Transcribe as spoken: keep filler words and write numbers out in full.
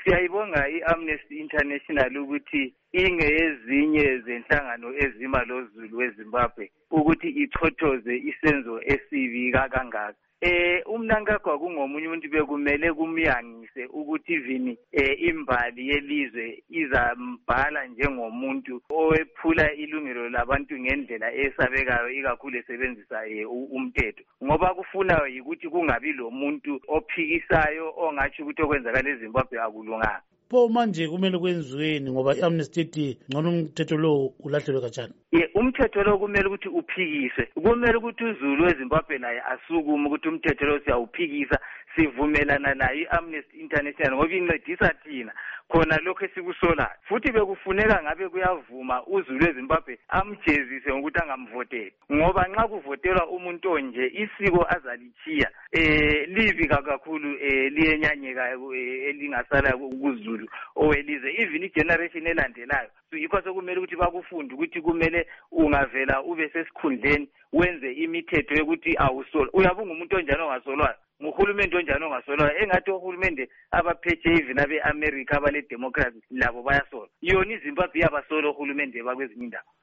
Siyayibonga i-Amnesty International ukuthi ingezinye zenhlangano ezima lozulu weZimbabwe ukuthi ichothoze isenzo esibi kangaka. Eh umnankagwa kungomunye umuntu bekumele kumyangise ukuthi vini eh imbali yelizwe izambhala njengomuntu owephula ilungelo labantu ngendlela esabekayo ikakhulu esebenzisa eh, umthetho ngoba kufuna ukuthi kungabi lo muntu ophikisayo ongathi ukuthi okwenzakala eZimbabwe akulunganga. Pho manje kumele kwenziweni ngoba i-Amnesty ithi ngcono umthetho lo ulahlelwe kanjani? Ye umthetho lo kumele ukuthi uphikiswe. Kumele ukuthi uZulu weZimbabwe naye asukume ukuthi umthetho lo siyawuphikisa sivumelana nayo i-Amnesty International ngoba incedisa thina khona lokho esikusolayo. Futhi bekufuneka ngabe kuyavuma uZulu weZimbabwe amjezise ngokuthi angamvoteli. Ngoba nxa kuvotelwa umuntu onje isiko azalichiya eh libi kakhulu eh liyenyanyeka elingasala kuZulu owelizwe even igeneration elandelayo. So yikho sokumele ukuthi bakufunde ukuthi kumele ungavela ube sesikhundleni wenze imithetho yokuthi awusola. Uyabunga umuntu onjani ongasolwayo. Nguhulumende onjani ongasolwayo engathi ohulumende abaphethe even abe-America abale democracy labo bayasola. Yona iZimbabwe yabasola ohulumende bakwezinye indawo.